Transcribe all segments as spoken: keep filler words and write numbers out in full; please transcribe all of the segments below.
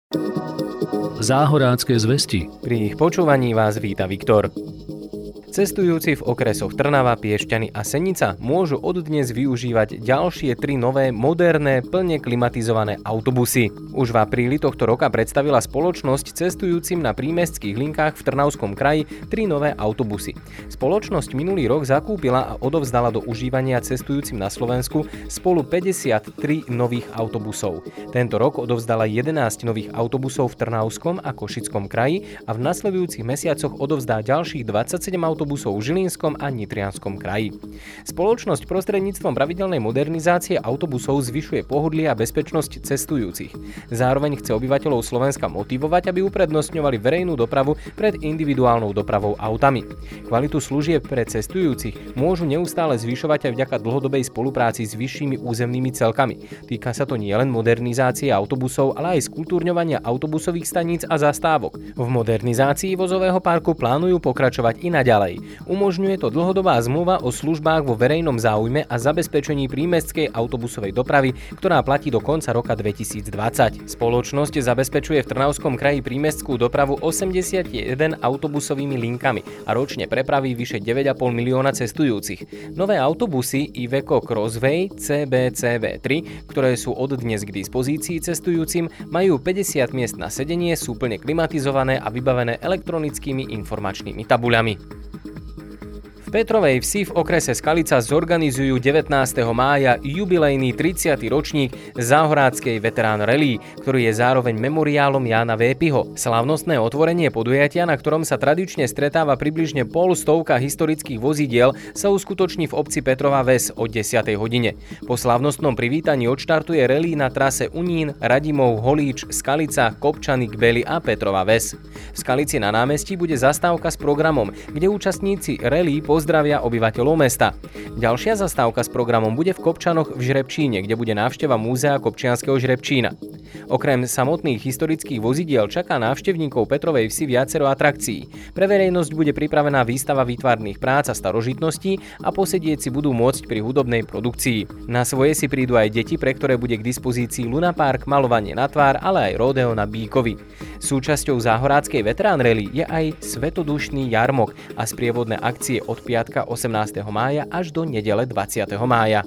Záhorácké zvesti. Pri ich počúvaní vás víta Viktor. Cestujúci v okresoch Trnava, Piešťany a Senica môžu od dnes využívať ďalšie tri nové, moderné, plne klimatizované autobusy. Už v apríli tohto roka predstavila spoločnosť cestujúcim na prímestských linkách v Trnavskom kraji tri nové autobusy. Spoločnosť minulý rok zakúpila a odovzdala do užívania cestujúcim na Slovensku spolu päťdesiattri nových autobusov. Tento rok odovzdala jedenásť nových autobusov v Trnavskom a Košickom kraji a v nasledujúcich mesiacoch odovzdá ďalších dvadsaťsedem autobusov autobusov v Žilinskom a Nitrianskom kraji. Spoločnosť prostredníctvom pravidelnej modernizácie autobusov zvyšuje pohodlie a bezpečnosť cestujúcich. Zároveň chce obyvateľov Slovenska motivovať, aby uprednostňovali verejnú dopravu pred individuálnou dopravou autami. Kvalitu služieb pre cestujúcich môžu neustále zvyšovať aj vďaka dlhodobej spolupráci s vyššími územnými celkami. Týka sa to nielen modernizácie autobusov, ale aj skультúrňovania autobusových staníc a zastávok. V modernizácii vozového parku plánujú pokračovať i naďalej. Umožňuje to dlhodobá zmluva o službách vo verejnom záujme a zabezpečení prímestskej autobusovej dopravy, ktorá platí do konca roka dvetisícdvadsať. Spoločnosť zabezpečuje v Trnavskom kraji prímestskú dopravu osemdesiatjeden autobusovými linkami a ročne prepraví vyše deväť a pol milióna cestujúcich. Nové autobusy Iveco Crossway C B C V tri, ktoré sú od dnes k dispozícii cestujúcim, majú päťdesiat miest na sedenie, sú plne klimatizované a vybavené elektronickými informačnými tabuľami. V Petrovej Vsi v okrese Skalica zorganizujú devätnásteho mája jubilejný tridsiaty ročník Záhoráckej veterán rally, ktorý je zároveň memoriálom Jána Vépiho. Slávnostné otvorenie podujatia, na ktorom sa tradične stretáva približne pol stovka historických vozidiel, sa uskutoční v obci Petrova Ves o desiatej hodine. Po slávnostnom privítaní odštartuje rally na trase Unín, Radimov, Holíč, Skalica, Kopčany, Kbely a Petrova Ves. V Skalici na námestí bude zastávka s programom, kde účastníci rally pozdravia obyvateľov mesta. Ďalšia zastávka s programom bude v Kopčanoch v Žrebčíne, kde bude návšteva múzea Kopčianskeho Žrebčína. Okrem samotných historických vozidiel čaká návštevníkov Petrovej Vsi viacero atrakcií. Pre verejnosť bude pripravená výstava výtvarných prác a starožitností a posedieť si budú môcť pri hudobnej produkcii. Na svoje si prídu aj deti, pre ktoré bude k dispozícii lunapark, malovanie na tvár, ale aj rodeo na bíkovi. Súčasťou Záhoráckej veterán rally je aj svetodušný jarmok a sprievodné akcie od piatka osemnásteho mája až do nedele dvadsiateho mája.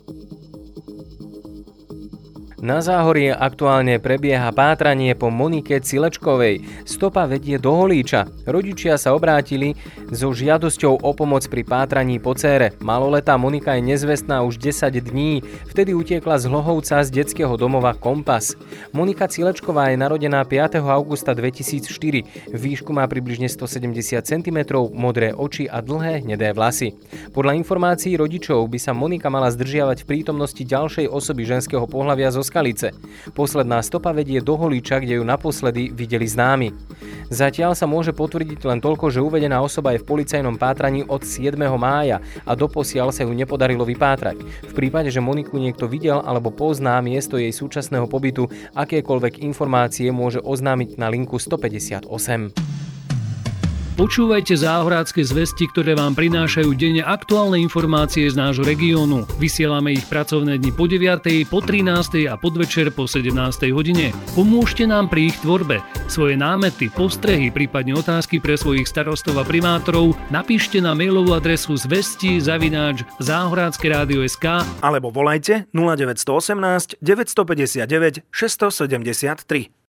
Na Záhorí aktuálne prebieha pátranie po Monike Cilečkovej. Stopa vedie do Holíča. Rodičia sa obrátili so žiadosťou o pomoc pri pátraní po dcére. Maloletá Monika je nezvestná už desať dní. Vtedy utiekla z Hlohovca z detského domova Kompas. Monika Cilečková je narodená piateho augusta dvetisícštyri. Výšku má približne stosedemdesiat centimetrov, modré oči a dlhé hnedé vlasy. Podľa informácií rodičov by sa Monika mala zdržiavať v prítomnosti ďalšej osoby ženského pohlavia zo Skalice. Posledná stopa vedie do Holíča, kde ju naposledy videli známi. Zatiaľ sa môže potvrdiť len toľko, že uvedená osoba je v policajnom pátraní od siedmeho mája a doposiaľ sa ju nepodarilo vypátrať. V prípade, že Moniku niekto videl alebo pozná miesto jej súčasného pobytu, akékoľvek informácie môže oznámiť na linku stopäťdesiatosem. Počúvajte Záhorácké zvesti, ktoré vám prinášajú denne aktuálne informácie z nášho regiónu. Vysielame ich pracovné dni po deviatej, po trinástej a podvečer po sedemnástej hodine. Pomôžte nám pri ich tvorbe. Svoje námety, postrehy, prípadne otázky pre svojich starostov a primátorov napíšte na mailovú adresu zvesti zavináč záhorácke rádio bodka es ká alebo volajte nula deväť jedna osem deväť päť deväť šesť sedem tri.